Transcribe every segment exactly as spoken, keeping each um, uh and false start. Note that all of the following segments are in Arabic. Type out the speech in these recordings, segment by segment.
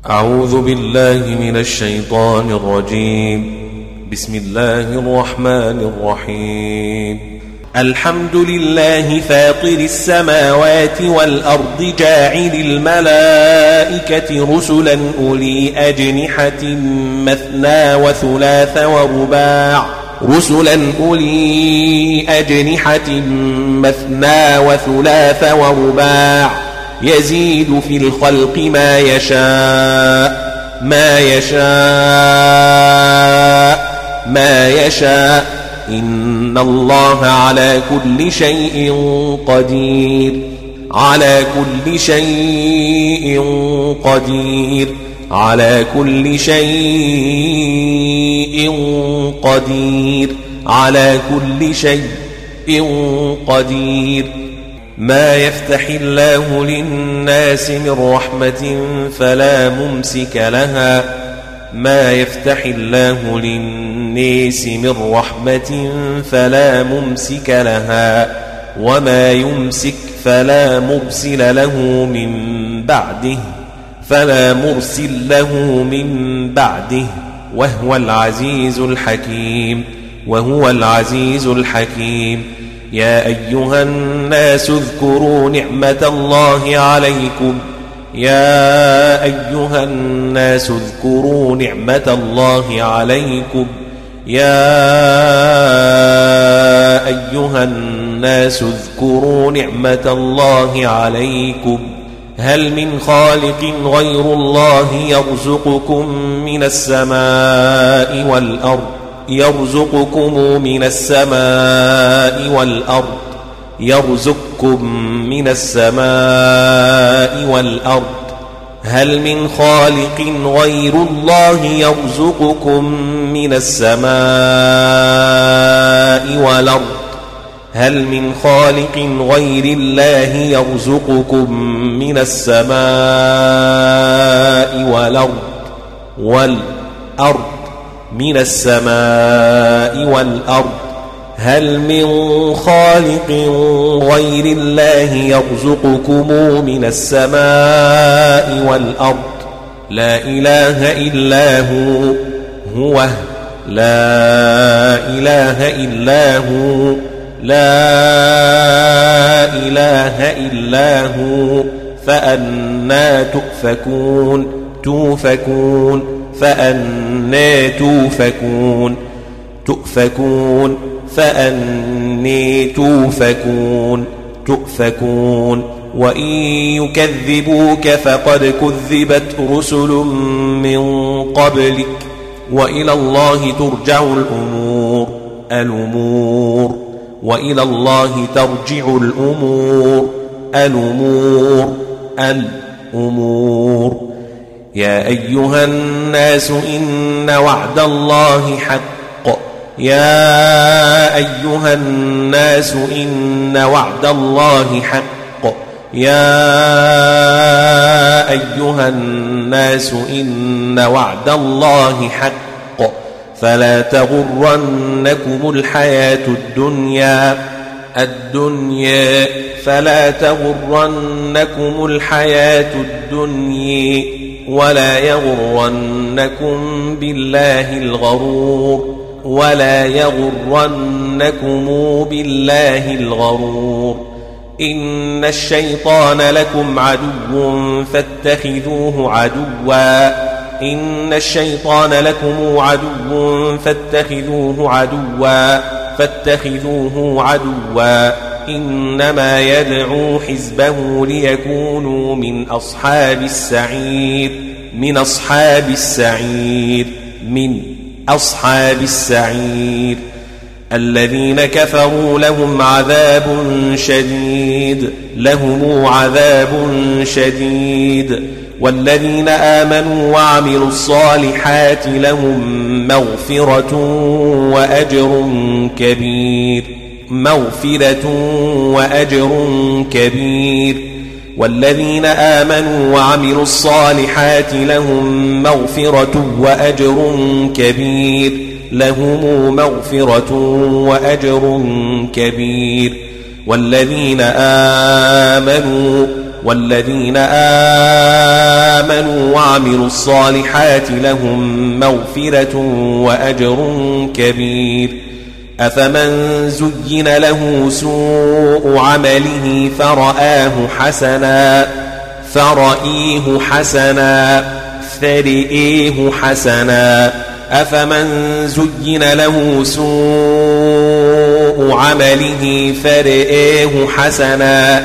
أعوذ بالله من الشيطان الرجيم. بسم الله الرحمن الرحيم. الحمد لله فاطر السماوات والأرض جاعل الملائكة رسلا أولي أجنحة مثنى وثلاث ورباع رسلا أولي أجنحة مثنى وثلاث ورباع يزيد في الخلق ما يشاء ما يشاء ما يشاء إن الله على كل شيء قدير على كل شيء قدير على كل شيء قدير على كل شيء قدير ما يفتح الله للناس من رحمة فلا ممسك لها ما يفتح الله للناس من رحمة فلا ممسك لها وما يمسك فلا مرسل له من بعده فلا مرسل له من بعده وهو العزيز الحكيم وهو العزيز الحكيم. يا أيها الناس اذكروا نعمة الله عليكم يا أيها الناس اذكروا نعمة الله عليكم يا أيها الناس اذكروا نعمة الله عليكم هل من خالق غير الله يرزقكم من السماء والأرض يرزقكم من السماء والأرض يرزقكم من السماء والأرض هل من خالق غير الله يرزقكم من السماء والأرض هل من خالق غير الله يرزقكم من السماء والأرض والأرض من السماء والأرض هل من خالق غير الله يرزقكم من السماء والأرض لا إله إلا هو هو لا إله إلا هو لا إله إلا هو فأنى تؤفكون توفكون فأنى توفكون تؤفكون فأنى توفكون تؤفكون وإن يكذبوك فقد كذبت رسل من قبلك وإلى الله ترجع الأمور الأمور وإلى الله ترجع الأمور الأمور الأمور. يا أيها الناس إن وعد الله حق يا أيها الناس إن وعد الله حق يا أيها الناس إن وعد الله حق فلا تغرنكم الحياة الدنيا الدنيا فلا تغرنكم الحياة الدنيا ولا يغرنكم بالله الغرور ولا يغرنكم بالله الغرور إن الشيطان لكم عدو فاتخذوه عدوا إن الشيطان لكم عدو فاتخذوه عدوا فاتخذوه عدوا إنما يدعو حزبه ليكونوا من أصحاب السعير من أصحاب السعير من أصحاب السعير. الذين كفروا لهم عذاب شديد لهم عذاب شديد والذين آمنوا وعملوا الصالحات لهم مغفرة وأجر كبير مغفرة وأجر كبير والذين آمنوا وعملوا الصالحات لهم مغفرة وأجر كبير لهم مغفرة وأجر كبير والذين آمنوا والذين آمنوا وعملوا الصالحات لهم مغفرة وأجر كبير. أفمن زين له سوء عمله فرآه حسنا فرئيه حسنا فرئيه حسنا أفمن زين له سوء عمله فرئيه حسنا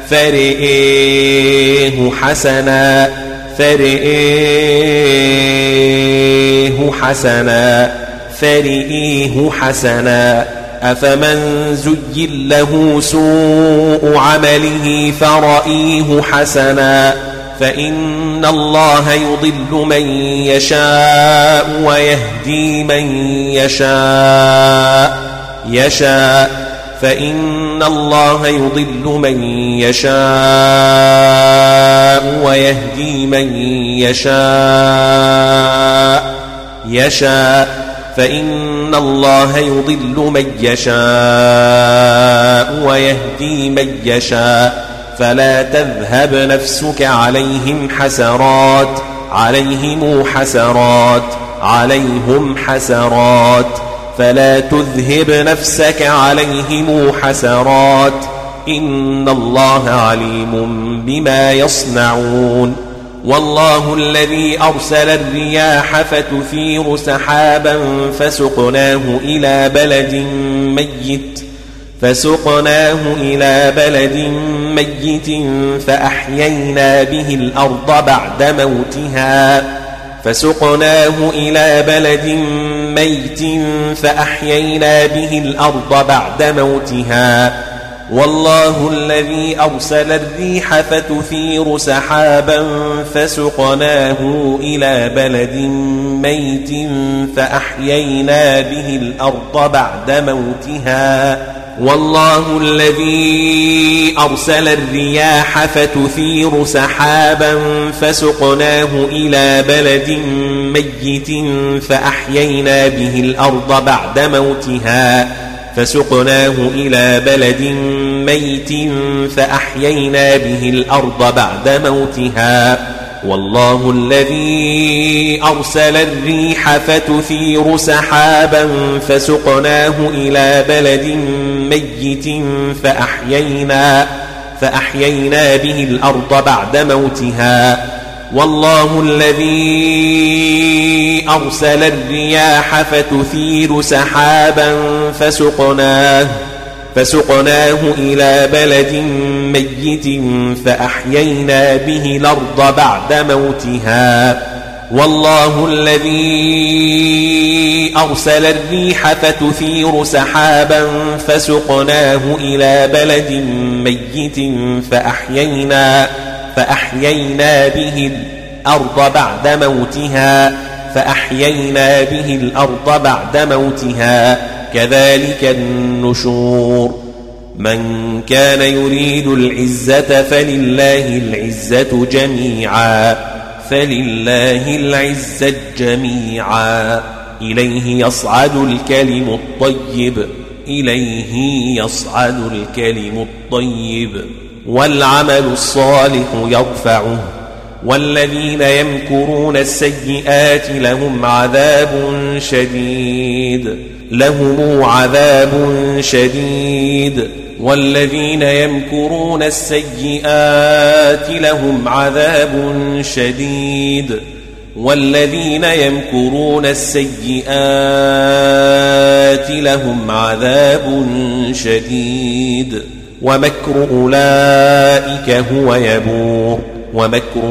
فرئيه حسنا فرئيه حسنا فرئيه حسنا أفمن زين له سوء عمله فرئيه حسنا فإن الله يضل من يشاء ويهدي من يشاء يشاء فإن الله يضل من يشاء ويهدي من يشاء يشاء فإن الله يضل من يشاء ويهدي من يشاء فلا تذهب نفسك عليهم حسرات عليهم حسرات عليهم حسرات فلا تذهب نفسك عليهم حسرات إن الله عليم بما يصنعون. والله الذي أرسل الرياح فتثير سحابا فسقناه إلى بلد ميت فسقناه إلى بلد ميت فأحيينا به الأرض بعد موتها فسقناه إلى بلد ميت فأحيينا به الأرض بعد موتها. والله الذي أرسل الريح فتثير سحابا فسقناه إلى بلد ميت فأحيينا به الأرض بعد موتها. والله الذي أرسل الرياح فتثير سحابا فسقناه إلى بلد ميت فأحيينا به الأرض بعد موتها فسقناه إلى بلد ميت فأحيينا به الأرض بعد موتها. والله الذي أرسل الريح فتثير سحابا فسقناه إلى بلد ميت فأحيينا فأحيينا به الأرض بعد موتها. والله الذي أرسل الرياح فتثير سحابا فسقناه فسقناه إلى بلد ميت فأحيينا به الأرض بعد موتها. والله الذي أرسل الريح فتثير سحابا فسقناه إلى بلد ميت فأحيينا فأحيينا به الأرض بعد موتها فأحيينا به الأرض بعد موتها كذلك النشور. من كان يريد العزة فلله العزة جميعا فلله العزة جميعا إليه يصعد الكلم الطيب إليه يصعد الكلم الطيب والعمل الصالح يرفعه. والذين يمكرون السيئات لهم عذاب شديد لهم عذاب شديد والذين يمكرون السيئات لهم عذاب شديد والذين يمكرون السيئات لهم عذاب شديد ومكر أولئك هو يبور ومكر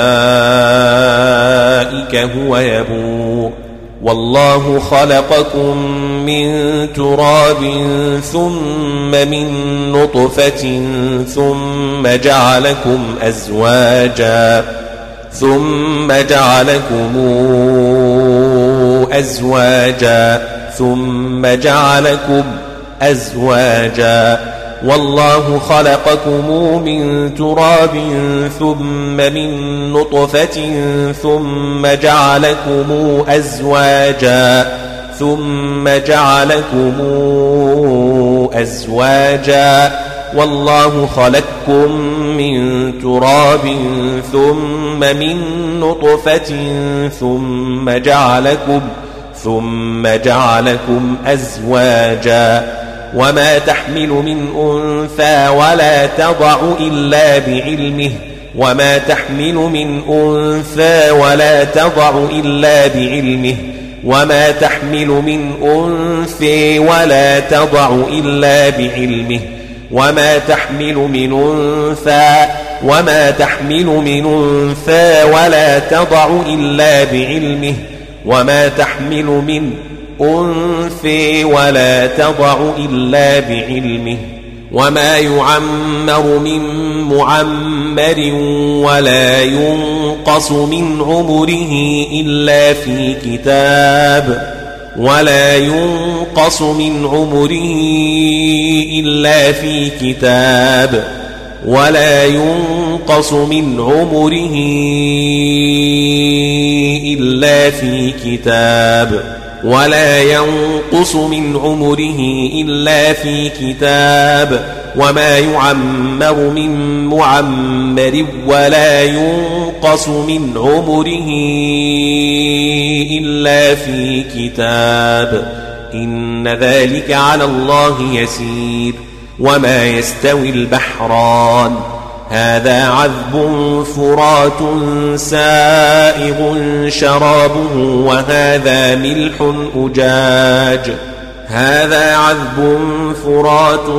أولئك هو يبور. والله خلقكم من تراب ثم من نطفة ثم جعلكم أزواجا ثم جعلكم أزواجا ثم جعلكم أزواجا. والله خلقكم من تراب ثم من نطفة ثم جعلكم أزواجا ثم جعلكم أزواجا. والله خلقكم من تراب ثم من نطفة ثم جعلكم ثم جعلكم أزواجا وما تحمل من أنثى ولا تضع إلا بعلمه وما تحمل من أنثى ولا تضع إلا بعلمه وما تحمل من أنثى ولا تضع إلا بعلمه وما تحمل من أنثى وما تحمل من أنثى ولا تضع إلا بعلمه وما تحمل من أنثى ولا تضع إلا بعلمه وما يعمر من معمر ولا ينقص من عمره إلا في كتاب ولا ينقص من عمره إلا في كتاب ولا ينقص من عمره إلا في كتاب ولا ينقص من عمره إلا في كتاب وما يعمر من معمر ولا ينقص من عمره إلا في كتاب إن ذلك على الله يسير وما يستوي البحران هذا عذب فرات سائغ شرابه وهذا ملح أجاج هذا عذب فرات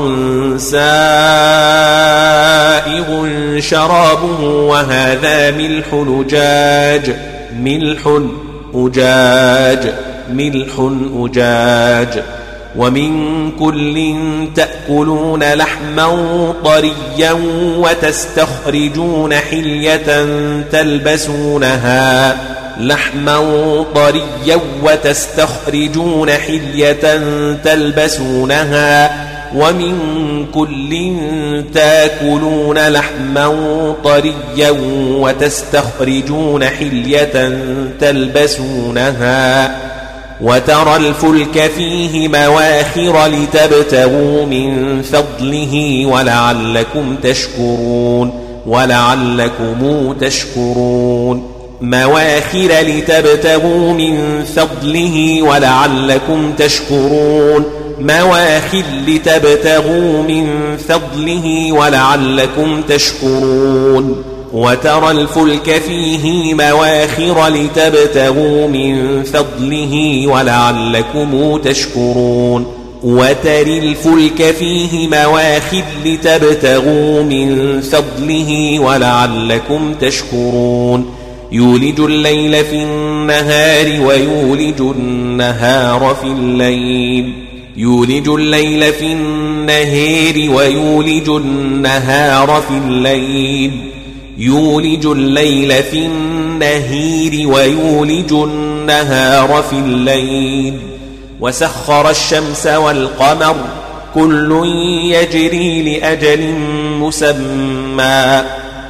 سائغ شرابه وهذا ملح أجاج ملح أجاج ملح أجاج ومن كل تأكلون لحما طريا وتستخرجون حلية تلبسونها لحما طريا وتستخرجون حلية تلبسونها ومن كل تأكلون لحما طريا وتستخرجون حلية تلبسونها وترى الفلك فيه مواخر لتبتغوا من فضله ولعلكم تشكرون ولعلكم تشكرون مواخر لتبتغوا من فضله ولعلكم تشكرون مواخر لتبتغوا من فضله ولعلكم تشكرون وترى الفلك فيه مواخر لتبتغوا من فضله ولعلكم تشكرون وترى الفلك فيه مواخر لتبتغوا من فضله ولعلكم تشكرون يولج الليل في النهار ويولج النهار في الليل يولج الليل في النهار ويولج النهار في الليل يولج الليل في النهار ويولج النهار في الليل وسخر الشمس والقمر كل يجري لأجل مسمى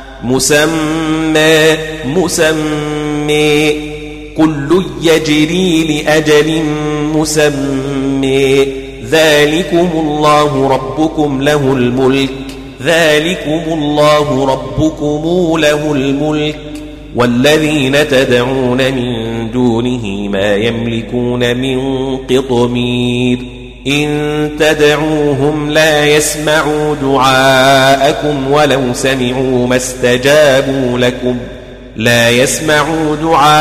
مسمى مسمى كل يجري لأجل مسمى ذلكم الله ربكم له الملك ذلكم الله ربكم له الملك والذين تدعون من دونه ما يملكون من قطمير إن تدعوهم لا يسمعوا دعاءكم ولو سمعوا ما استجابوا لكم لا يسمعوا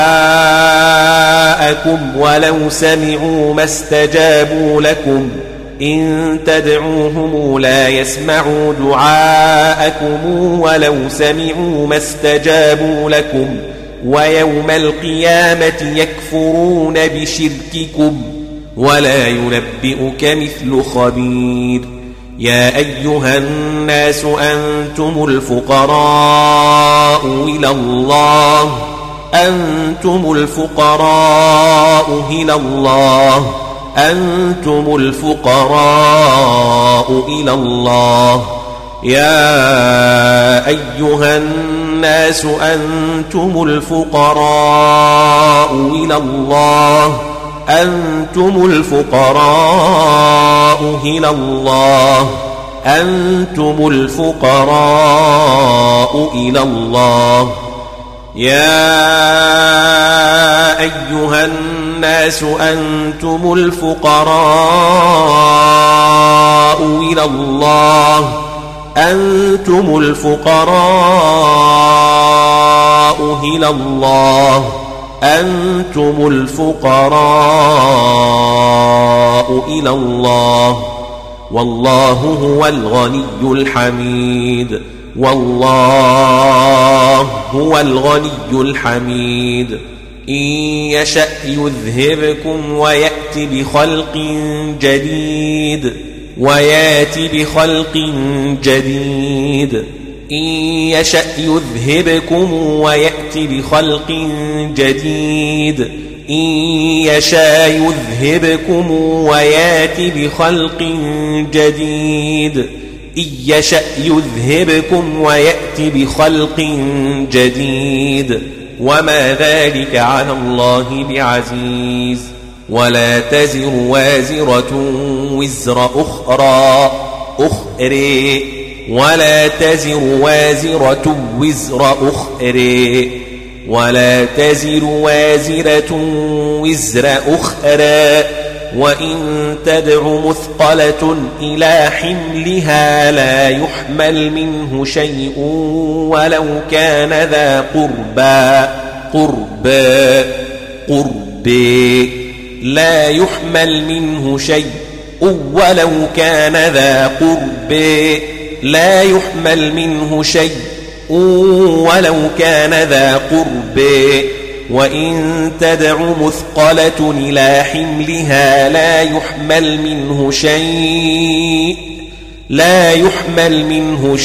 دعاءكم ولو سمعوا ما استجابوا لكم إن تدعوهم لا يسمعوا دعاءكم ولو سمعوا ما استجابوا لكم ويوم القيامة يكفرون بشرككم ولا ينبئك مثل خبير يا أيها الناس أنتم الفقراء إلى الله أنتم الفقراء إلى الله أنتم الفقراء إلى الله يا أيها الناس أنتم الفقراء إلى الله أنتم الفقراء إلى الله أنتم الفقراء إلى الله يا أيها الناس أنتم الفقراء إلى الله أنتم الفقراء إلى الله أنتم الفقراء إلى الله والله هو الغني الحميد والله هو الغني الحميد إن يشأ يذهبكم ويأتي بخلق جديد ويأتي بخلق جديد إن يشأ يذهبكم ويأتي بخلق جديد إن يشاء يذهبكم ويأتي بخلق جديد إن يشأ يذهبكم ويأتي بخلق جديد وما ذلك على الله بعزيز ولا تزر وازرة وزر أخرى أخرى ولا تزر وازرة وزر أخرى ولا تزر وازرة وزر أخرى وإن تدع مثقلة إلى حملها لا يحمل منه شيء ولو كان ذا قربى قربى قربى لا يحمل منه شيء ولو كان ذا قربى لا يحمل منه شيء ولو كان ذا قربى وإن تدع مثقلة إلى حملها لا يحمل منه شيء لا يحمل منه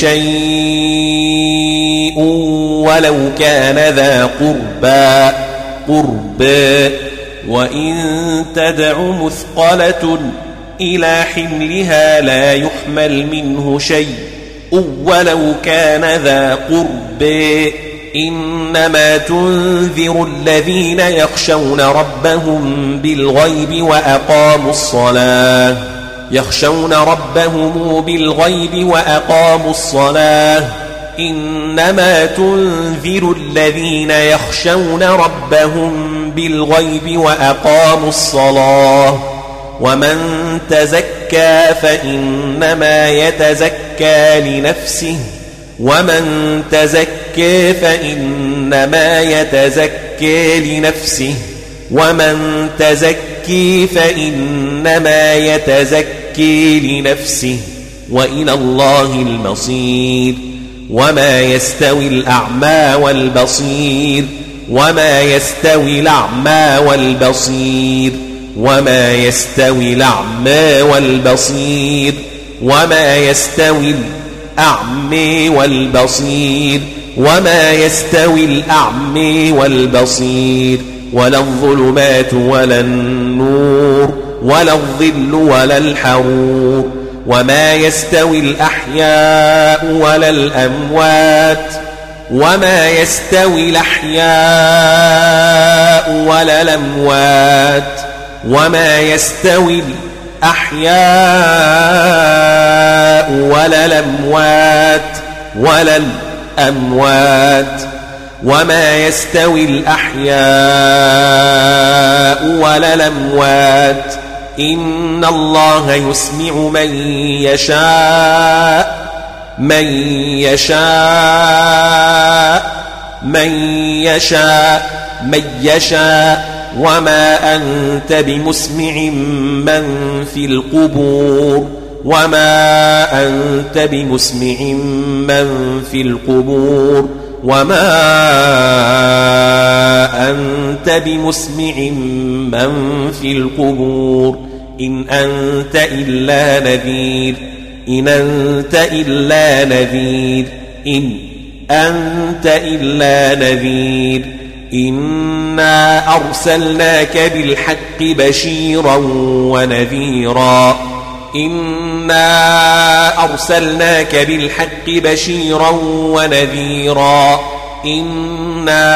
شيء ولو كان ذا قربى قربى وإن تدع مثقلة إلى حملها لا يحمل منه شيء ولو كان ذا قربى إنما تنذر الذين يخشون ربهم بالغيب وأقاموا الصلاة يخشون ربهم بالغيب وأقاموا الصلاة إنما تنذر الذين يخشون ربهم بالغيب وأقاموا الصلاة ومن تزكى فإنما يتزكى لنفسه ومن تزكى فإنما يتزكى لنفسه ومن تزكي فإنما يتزكي لنفسه وإلى الله المصير وما يستوي الأعمى والبصير وما يستوي الأعمى والبصير وما يستوي الأعمى والبصير وما يستوي الأعمى والبصير وما يستوي الأعمى والبصير ولا الظلمات ولا النور ولا الظل ولا الحرور وما يستوي الأحياء ولا الأموات وما يستوي الأحياء ولا الأموات وما يستوي الأحياء ولا الأموات ولا الأموات وما يستوي الأحياء ولا الأموات إن الله يسمع من يشاء من يشاء من يشاء من يشاء وما أنت بمسمع من في القبور وما أنت بمسمع من في القبور وما أنت بمسمع من في القبور إن أنت إلا نذير إن أنت إلا نذير إن أنت إلا نذير إنا أرسلناك بالحق بشيرا ونذيرا إنا أرسلناك بالحق بشيرا ونذيرا إنا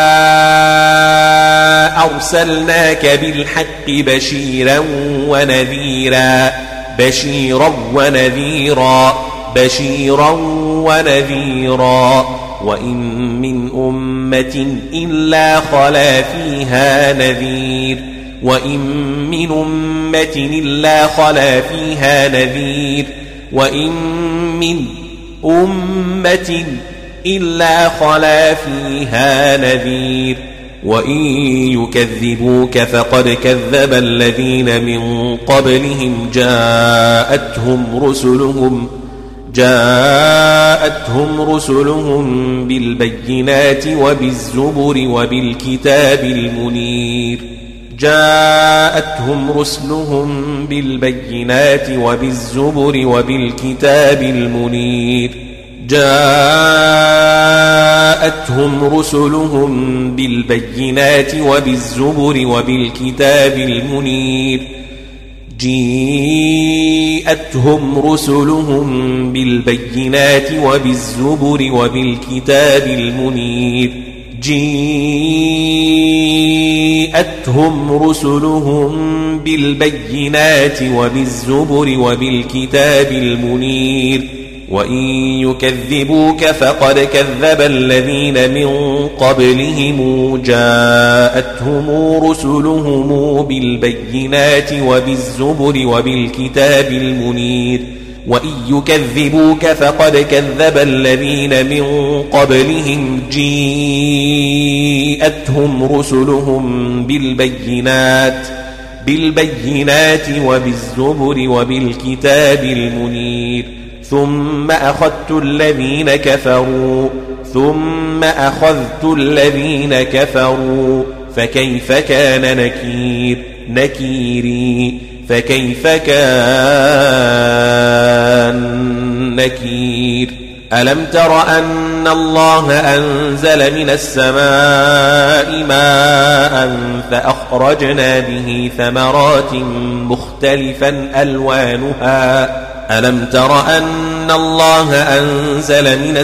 أرسلناك بالحق بشيرا ونذيرا بشيرا ونذيرا بشيرا ونذيرا وإن من أمة إلا خلا فيها نذير وإن من أمة إلا خلا فيها نذير وإن من أمة إلا خلا فيها نذير وإن يكذبوك فقد كذب الذين من قبلهم جاءتهم رسلهم جاءتهم رسلهم بالبينات وبالزبر وبالكتاب المنير جاءتهم رسلهم بالبينات وبالزبر وبالكتاب المنير جاءتهم رسلهم بالبينات وبالزبر وبالكتاب المنير جاءتهم رسلهم بالبينات وبالزبر وبالكتاب المنير جاءتهم رسلهم بالبينات وبالزبر وبالكتاب المنير وإن يكذبوك فقد كذب الذين من قبلهم جاءتهم رسلهم بالبينات وبالزبر وبالكتاب المنير وإن يكذبوك فقد كذب الذين من قبلهم جاءتهم رسلهم بالبينات بالبينات وبالزبر وبالكتاب المنير ثم أخذت الذين كفروا ثم أخذت الذين كفروا فكيف كان نكير نكيري فكيف كان نكير ألم تر أن الله أنزل من السماء ماء فأخرجنا به ثمرات مختلفا ألوانها ألم تر أن الله أنزل من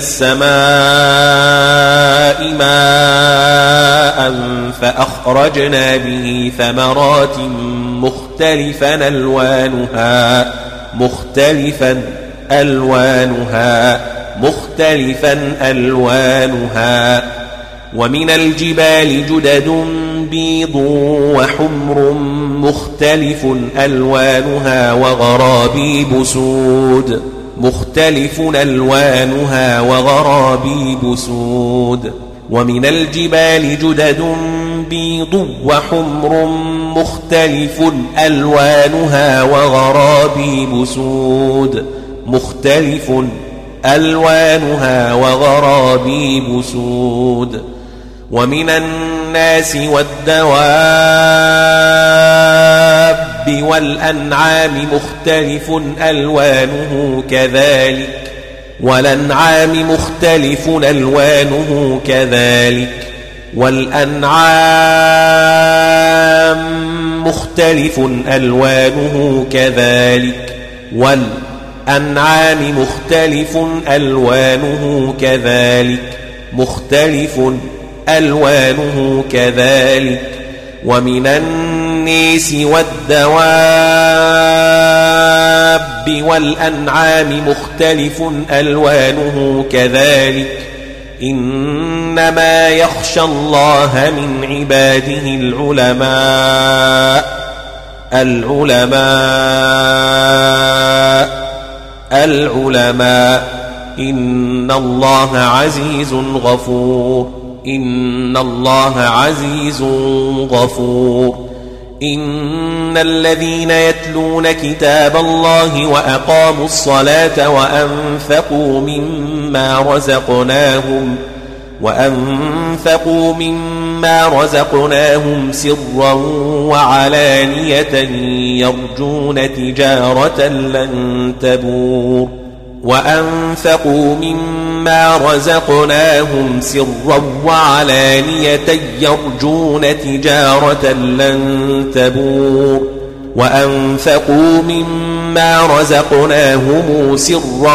السماء ماء فأخرجنا به ثمرات مختلفا ألوانها مختلفا ألوانها مختلفا ألوانها ومن الجبال جدد بيض وحمر مختلف ألوانها وغرابيب سود مختلف ألوانها وغرابيب سود ومن الجبال جدد بيض وحمر مختلف ألوانها وغرابيب سود مختلف ألوانها وغرابيب سود ومن الناس والدواب والأنعام مختلف ألوانه كذلك والأنعام مختلف ألوانه كذلك والأنعام مختلف ألوانه كذلك والأنعام مختلف ألوانه كذلك مختلف ألوانه كذلك ومن الناس والدواب والأنعام مختلف ألوانه كذلك إنما يخشى الله من عباده العلماء العلماء العلماء إن الله عزيز غفور إن الله عزيز غفور إن الذين يتلون كتاب الله وأقاموا الصلاة وأنفقوا مما رزقناهم وأنفقوا مما رزقناهم سرا وعلانية يرجون تجارة لن تبور وأنفقوا مما رزقناهم سرا وعلانية يرجون تجارة لن تبور وأنفقوا مما رزقناهم سرا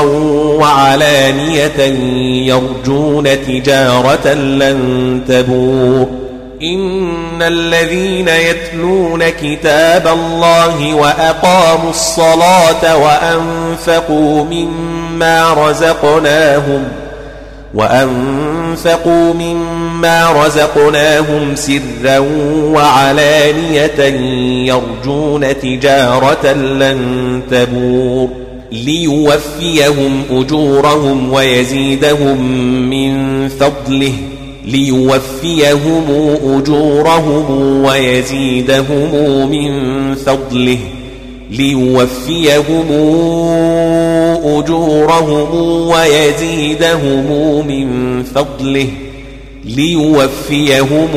وعلانية يرجون تجارة لن تبور إن الذين يتلون كتاب الله وأقاموا الصلاة وأنفقوا مما رزقناهم وأنفقوا مما رزقناهم سرا وعلانية يرجون تجارة لن تبور ليوفيهم أجورهم ويزيدهم من فضله ليوفيهم أجورهم ويزيدهم من فضله ليوفيهم أجورهم ويزيدهم من فضله ليوفيهم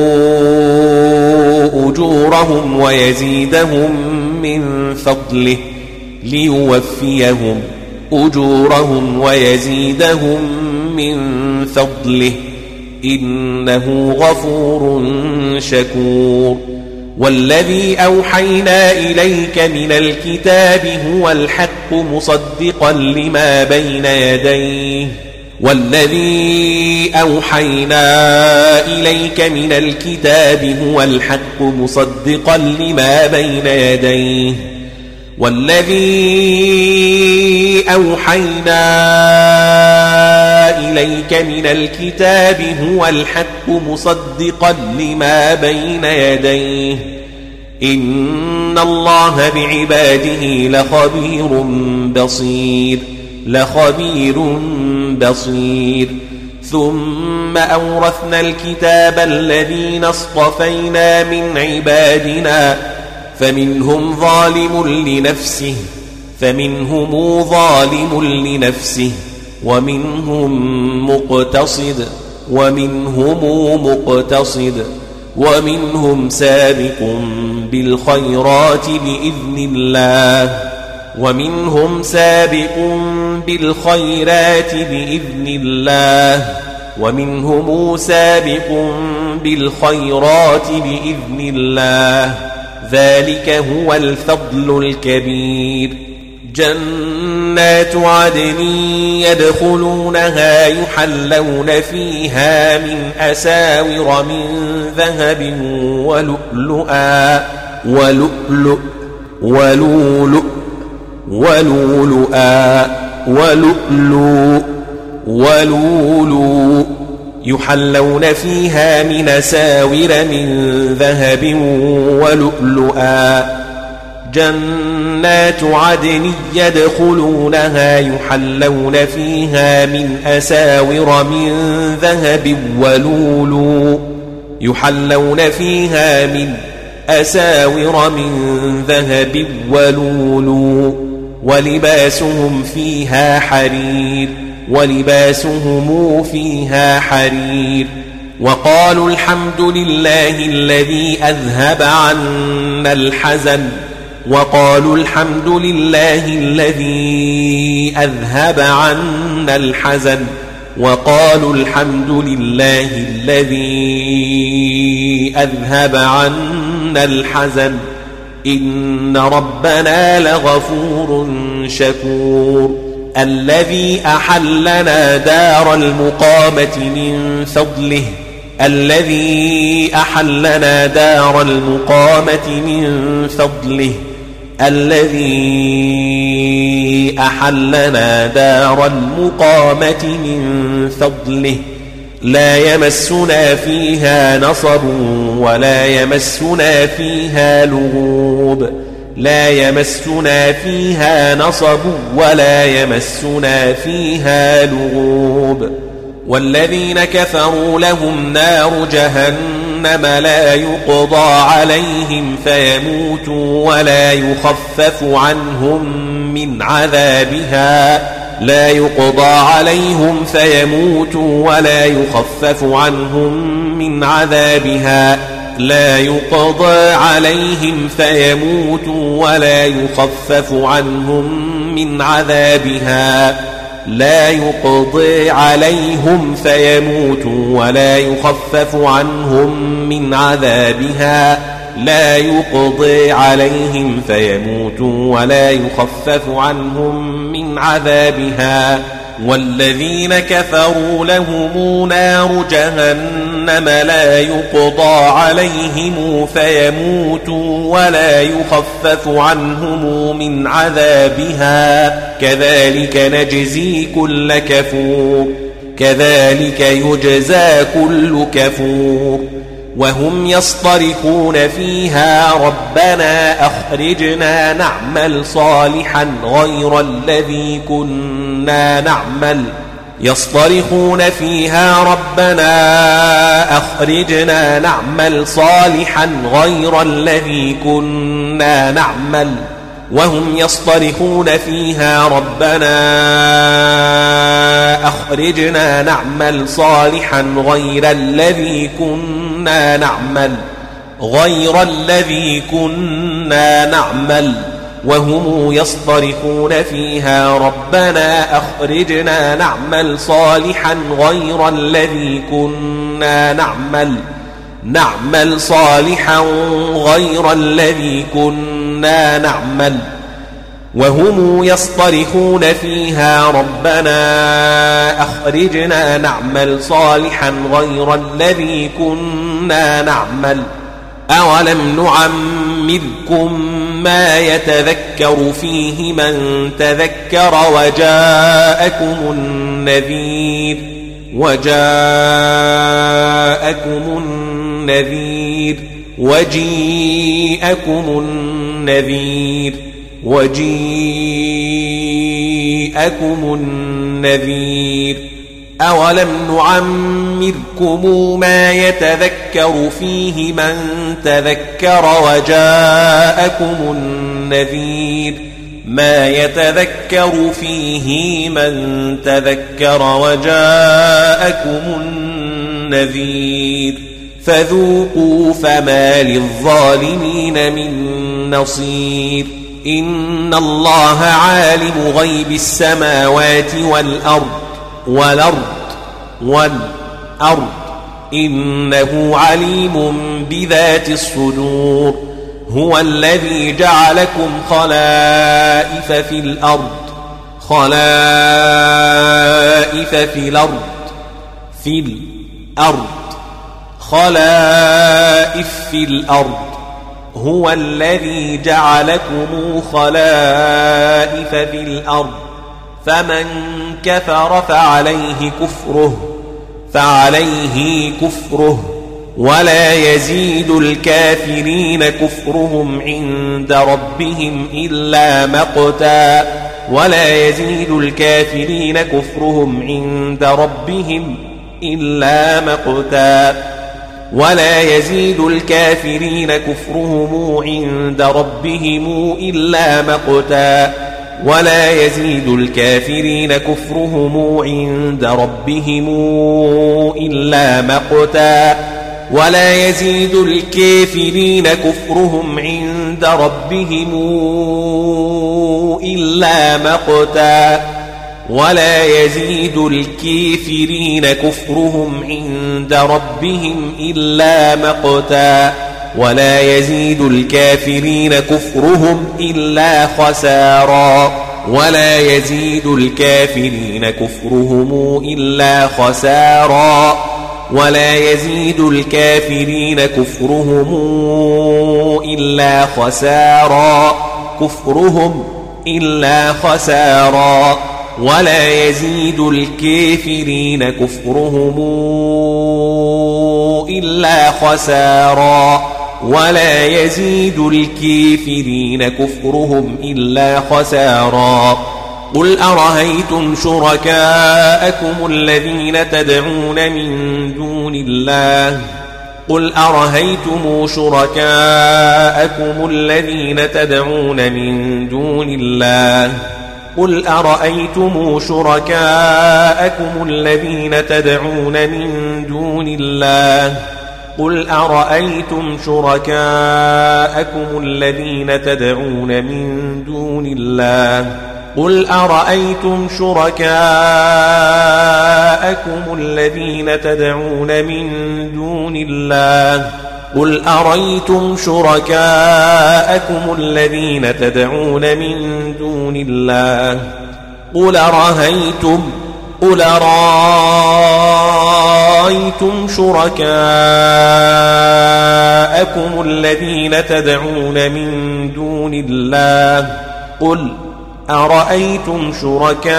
أجورهم ويزيدهم من فضله ليوفيهم أجورهم ويزيدهم من فضله إنه غفور شكور والذي أوحينا إليك من الكتاب هو الحق مصدقا لما بين يديه والذي أوحينا إليك من الكتاب هو الحق مصدقا لما بين يديه والذي أوحينا إليك من الكتاب هو الحق مصدقا لما بين يديه إن الله بعباده لخبير بصير لخبير بصير ثم أورثنا الكتاب الذين اصطفينا من عبادنا فمنهم ظالم لنفسه فمنهم ظالم لنفسه ومنهم مقتصد ومنهم مقتصد ومنهم سابق بالخيرات بإذن الله ومنهم سابق بالخيرات بإذن الله ومنهم سابق بالخيرات بإذن الله ذلك هو الفضل الكبير جنات عدن يدخلونها يحلون فيها من أساور من ذهب ولؤلؤا ولؤلؤ ولؤلؤ ولؤلؤا ولؤلؤ ولؤلؤ يحلون فيها من أساور من ذهب ولؤلؤا جنات عدن يدخلونها يحلون فيها من أساور من ذهب ولؤلؤ يحلون فيها من أساور من ذهب ولؤلؤ ولباسهم فيها حرير ولباسهم فيها حرير وقالوا الحمد لله الذي أذهب عنا الحزن وقالوا الحمد لله الذي أذهب عنا الحزن وقالوا الحمد لله الذي أذهب عنا الحزن إن ربنا لغفور شكور الذي أحلنا دار المقامة من فضله الذي أحلنا دار المقامة من فضله الذي أحلنا دار المقامة من فضله لا يمسنا فيها نصب ولا يمسنا فيها لغوب لا يمسنا فيها نصب ولا يمسنا فيها لغوب والذين كفروا لهم نار جهنم لا يقضى عليهم فيموتوا ولا يخفف عنهم من عذابها لا يقضى عليهم فيموتوا ولا يخفف عنهم من عذابها لا يقضى عليهم فيموتوا ولا يخفف عنهم من عذابها لا يقضى عليهم فيموتوا ولا يخفف عنهم من عذابها لا يقضى عليهم فيموتوا ولا يخفف عنهم من عذابها والذين كفروا لهم نار جهنم لا يقضى عليهم فيموتوا ولا يخفف عنهم من عذابها كذلك نجزي كل كفور كذلك يجزى كل كفور وهم يصطرخون فيها ربنا أخرجنا نعمل صالحا غير الذي كنا نعمل يصطرخون فيها ربنا أخرجنا نعمل صالحا غير الذي كنا نعمل وهم يصطرخون فيها ربنا أخرجنا نعمل صالحا غير الذي كنا نعمل غير الذي كنا نعمل وهم يصطرخون فيها ربنا أخرجنا نعمل صالحا غير الذي كنا نعمل نعمل صالحا غير الذي كنا نعمل وهم يصطرخون فيها ربنا أخرجنا نعمل صالحا غير الذي كنا نعمل أولم نعمركم ما يتذكر فيه من تذكر وجاءكم النذير وجاءكم النذير وجيءكم النذير وجيءكم النذير أولم نعمركم ما يتذكر فيه من تذكر وجاءكم النذير ما يتذكر فيه من تذكر وجاءكم النذير فذوقوا فما للظالمين من نصير إن الله عالم غيب السماوات والأرض والأرض والأرض إنه عليم بذات الصدور هو الذي جعلكم خلائف في الأرض خلائف في الأرض في الأرض خلائف في الأرض هو الذي جعلكم خلائف في الأرض فمن كفر فعليه كفره فعليه كفره ولا يزيد الكافرين كفرهم عند ربهم إلا مقتا ولا يزيد الكافرين كفرهم عند ربهم إلا مقتا ولا يزيد الكافرين كفرهم عند ربهم إلا مقتا ولا يزيد الكافرين كفرهم عند ربهم إلا مقتا ولا يزيد الكافرين كفرهم عند ربهم إلا مقتا ولا يزيد الكافرين كفرهم عند ربهم إلا مقتا ولا يزيد الكافرين كفرهم إلا خسارا ولا يزيد الكافرين كفرهم إلا خسارا ولا يزيد الكافرين كفرهم إلا خسارا كفرهم إلا خسارا ولا يزيد الكافرين كفرهم إلا خسارا ولا يزيد الكافرين كفرهم إلا خسارا قل أرأيتم شركاءكم الذين تدعون من دون الله قل أرأيتم شركاءكم الذين تدعون من دون الله قل أرأيتم شركاءكم الذين تدعون من دون الله قل أرأيتم شركاءكم الذين تدعون من دون الله قل أرأيتم شركاءكم الذين تدعون من دون الله قل أرأيتم شركاءكم الذين تدعون من دون الله قل أرأيتم قل أرأيتم شركاءكم الذين تدعون من دون الله قل أرأيتم شركاءكم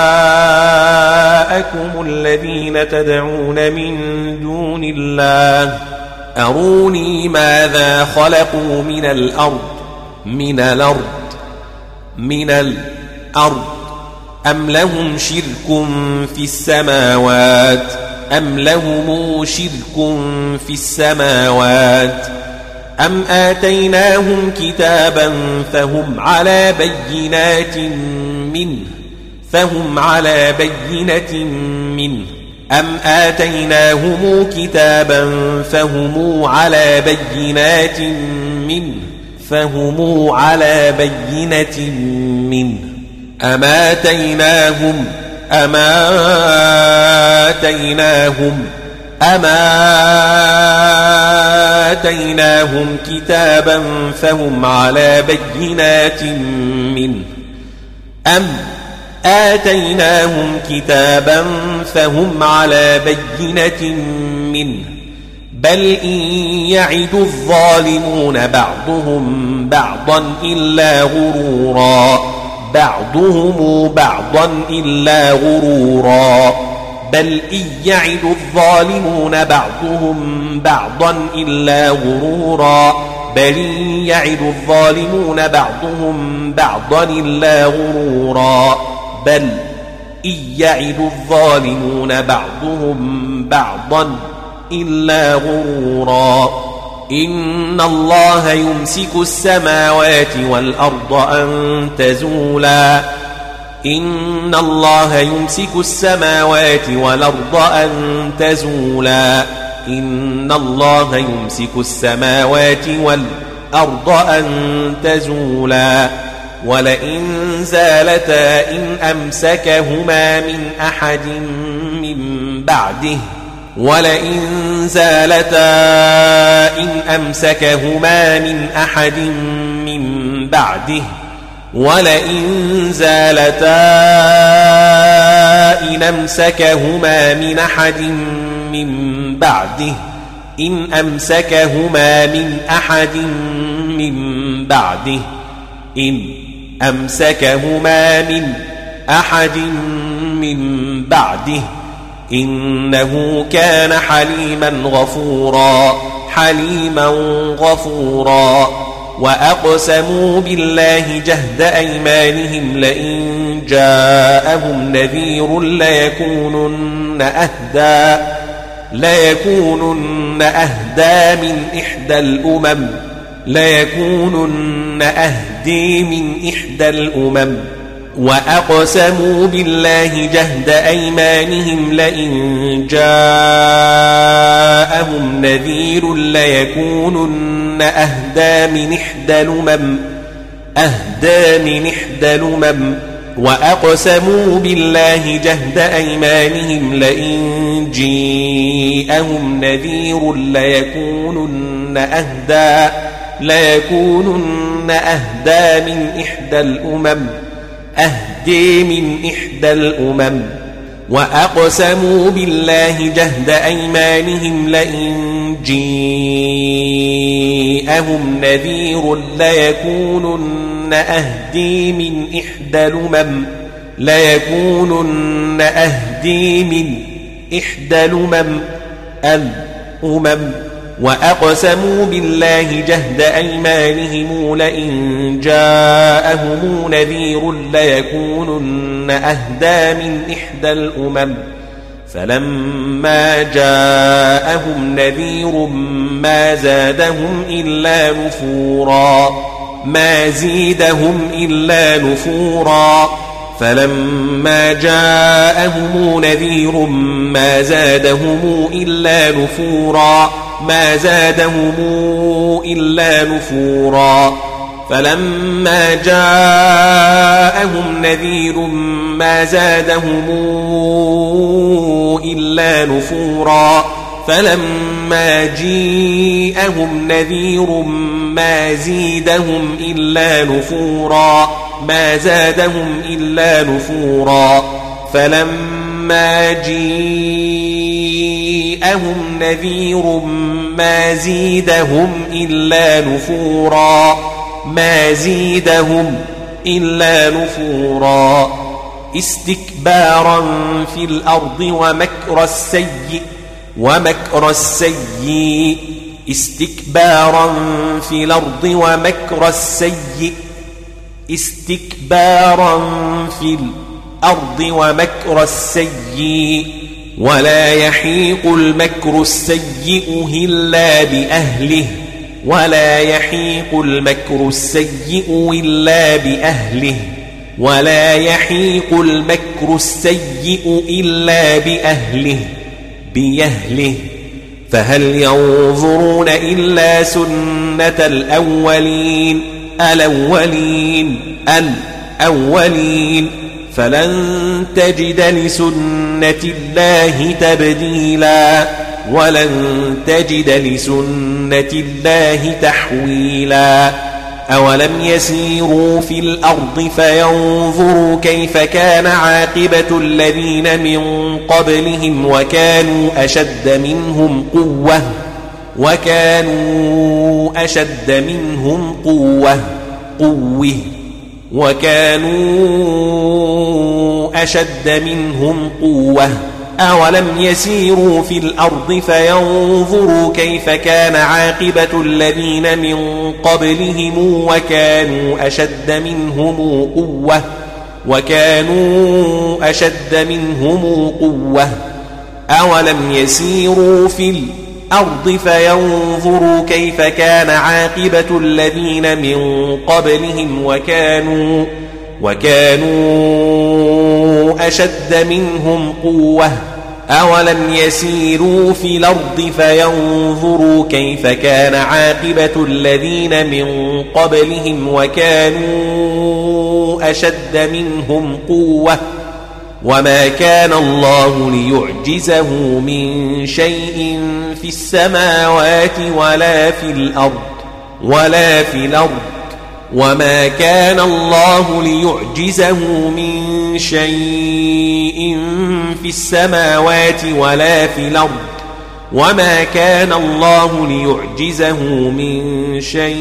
الذين تدعون من دون الله أروني ماذا خلقوا من الأرض من الأرض من الأرض أم لهم شرك في السماوات أم لهم شرك في السماوات أم آتيناهم كتابا فهم على بينات منه فهم على بينة منه أم آتيناهم كتابا فهم على بينات منه فهم على بينة منه أم آتيناهم أم آتيناهم أم آتيناهم كتابا فهم على بينات منه أم آتيناهم كتابا فهم على بينة منه بل إن يعد الظالمون بعضهم بعضا إلا غرورا بعضهم بعضا إلا غرورا بل إن يعد الظالمون بعضهم بعضا إلا غرورا بل إن يعد الظالمون بعضهم بعضا إلا غرورا بل إن يعد الظالمون بعضهم بعضا إلا غرورا إن الله يمسك السماوات والأرض أن تزولا إن الله يمسك السماوات والأرض أن تزولا إن الله يمسك السماوات والأرض أن تزولا ولئن زالتا إن أمسكهما من أحد من بعده ولئن زالتا إن أمسكهما من أحد من بعده ولئن زالتا إن أمسكهما من أحد من بعده إن أمسكهما من أحد من بعده إن أمسكهما من أحد من بعده إنه كان حليما غفورا حليما غفورا وأقسموا بالله جهد أيمانهم لئن جاءهم نذير ليكونن أهدى ليكونن أهدى من إحدى الأمم ليكونن أهدي من إحدى الأمم وأقسموا بالله جهد أيمانهم لئن جاءهم نذير ليكونن أهدى من إحدى الأمم أهدى من إحدى الأمم وأقسموا بالله جهد أيمانهم لئن جاءهم نذير ليكونن أهدى ليكونن أهدى من إحدى الأمم أهدي من إحدى الأمم وأقسموا بالله جهد أيمانهم لئن جاءهم نذير ليكونن أهدي من إحدى الأمم ليكونن أهدي من إحدى الأمم الأمم وأقسموا بالله جهد أيمانهم لئن جاءهم نذير ليكونن أهدى من إحدى الأمم فلما جاءهم نذير ما زادهم إلا نفورا ما زيدهم إلا نفورا فلما جاءهم نذير ما زادهم إلا نفورا ما زادهم إلا نفورا فلما جاءهم نذير ما زادهم إلا نفورا فلما جاءهم نذير ما زيدهم إلا نفورا ما زادهم إلا نفورا فلما فلما جيءهم نذير ما زيدهم إلا نفورا ما زيدهم إلا نفورا استكبارا في الأرض ومكر السيء ومكر السيء استكبارا في الأرض ومكر السيء استكبارا في الأرض ومكر السيء ولا يحيق المكر السيء إلا بأهله ولا يحيق المكر السيء إلا بأهله ولا يحيق المكر السيء إلا بأهله بأهله فهل ينظرون إلا سنة الأولين الأولين الأولين فلن تجد لسنة الله تبديلا ولن تجد لسنة الله تحويلا أولم يسيروا في الأرض فينظروا كيف كان عاقبة الذين من قبلهم وكانوا أشد منهم قوة وكانوا أشد منهم قوة قوة وكانوا أشد منهم قوة أولم يسيروا في الأرض فينظروا كيف كان عاقبة الذين من قبلهم وكانوا أشد منهم قوة وكانوا أشد منهم قوة أولم يسيروا في الأرض فينظروا كيف كان عاقبة الذين من قبلهم وكانوا وكانوا أشد منهم قوة أولم يسيروا في الأرض فينظروا كيف كان عاقبة الذين من قبلهم وكانوا أشد منهم قوة وما كان الله ليعجزه من شيء في السماوات ولا في الأرض ولا في الأرض وما كان الله ليعجزه من شيء في السماوات ولا في الأرض وما كان الله ليعجزه من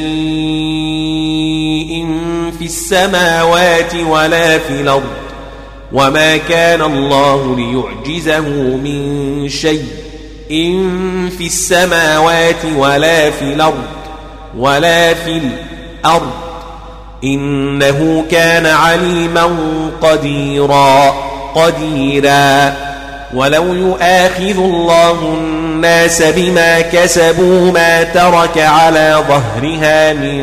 شيء في السماوات ولا في الأرض وما كان الله ليعجزه من شيء في السماوات ولا في الأرض ولا في الأرض إنه كان عليما قديرا قديرا ولو يؤاخذ الله الناس بما كسبوا ما ترك على ظهرها من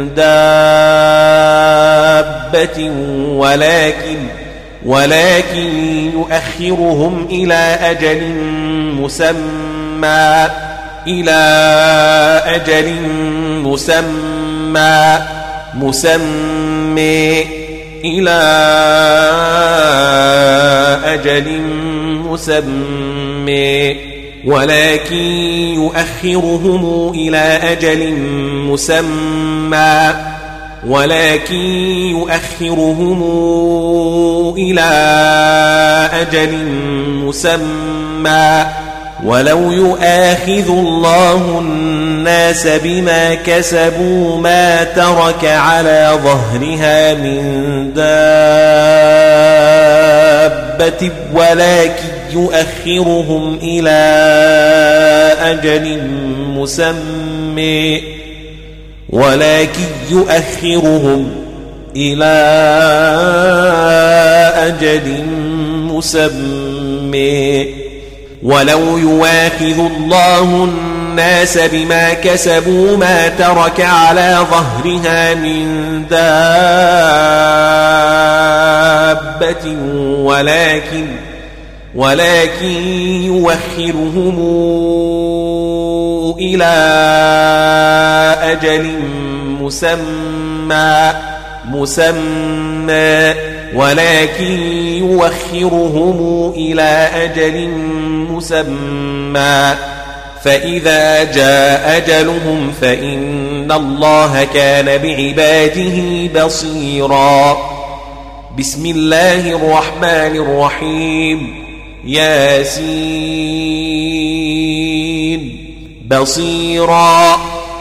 دابة ولكن ولكن يؤخرهم إلى أجل مسمى إلى أجل مسمى مسمى إلى أجل مسمى ولكن يؤخرهم إلى أجل مسمى ولكن يؤخرهم إلى أجل مسمى ولو يؤاخذ الله الناس بما كسبوا ما ترك على ظهرها من دابة ولكن يؤخرهم إلى أجل مسمى ولكن يؤخرهم إلى أجل مسمى ولو يواخذ الله الناس بما كسبوا ما ترك على ظهرها من دابة ولكن ولكن يوخرهم إلى أجل مسمى مسمى ولكن يوخرهم إلى أجل مسمى فإذا جاء أجلهم فإن الله كان بعباده بصيرا. بسم الله الرحمن الرحيم. ياسين بصيرا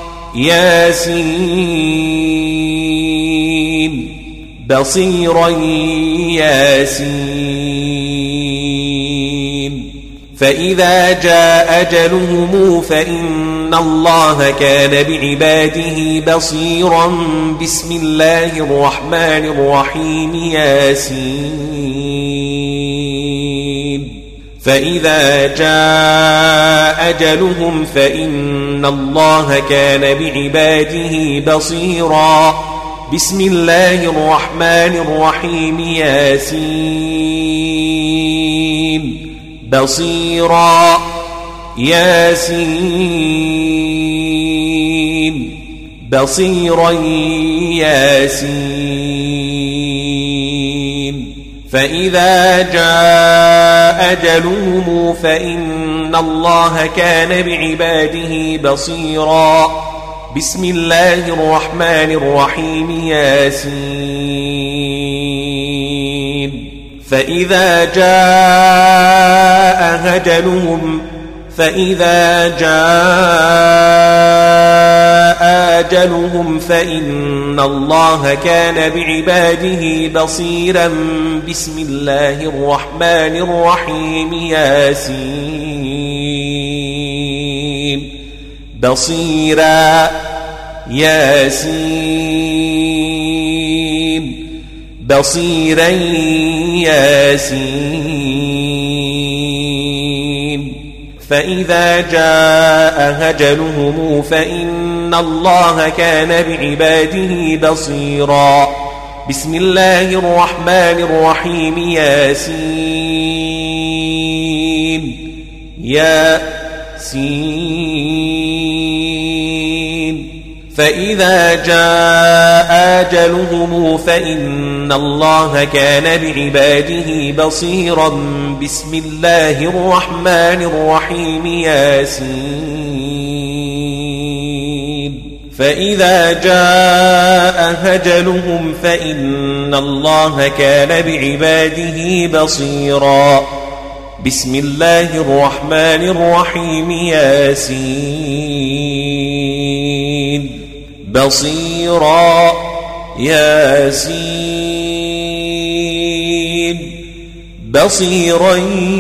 ياسين بصيرا ياسين فإذا جاء أجلهم فإن الله كان بعباده بصيرا بسم الله الرحمن الرحيم ياسين فإذا جاء أجلهم فإن الله كان بعباده بصيرا بسم الله الرحمن الرحيم ياسين بصيرا ياسين بصيرا ياسين فإذا جاء أجلهم فإن الله كان بعباده بصيرا بسم الله الرحمن الرحيم ياسين فإذا جاء أجلهم فإذا جاء أجلهم فإن الله كان بعباده بصيرا بسم الله الرحمن الرحيم ياسين بصيرا ياسين بصيرا ياسين فإذا جاء أجلهم فإن الله كان بعباده بصيرا بسم الله الرحمن الرحيم ياسين ياسين فإذا جاء أجلهم فإن الله كان بعباده بصيرا بسم الله الرحمن الرحيم ياسين فإذا جاء أجلهم فإن الله كان بعباده بصيرا بسم الله الرحمن الرحيم ياسين بصيرا ياسين بصيرا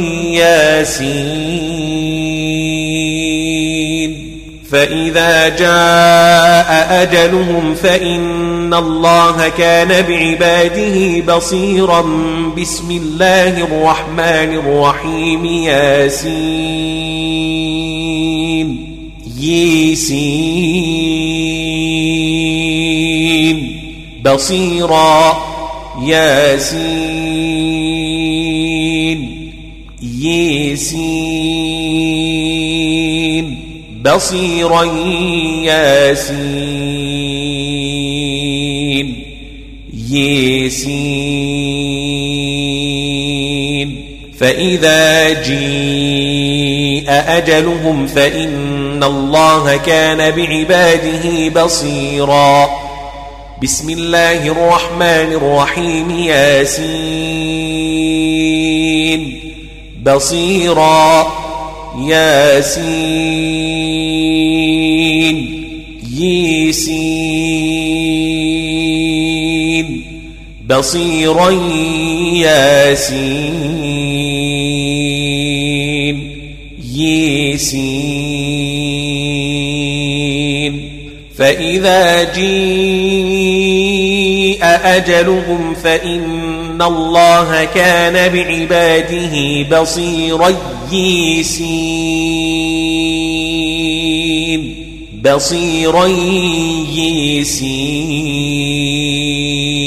ياسين فإذا جاء أجلهم فإن الله كان بعباده بصيرا بسم الله الرحمن الرحيم ياسين ياسين بصيرا ياسين ياسين بصيرا ياسين ياسين فإذا جاء أجلهم فإن الله كان بعباده بصيرا بسم الله الرحمن الرحيم ياسين بصيرا ياسين ياسين بصيرا ياسين ياسين فإذا جاء أجلهم فإن الله كان بعباده بصيرا ياسين بصيرا ياسين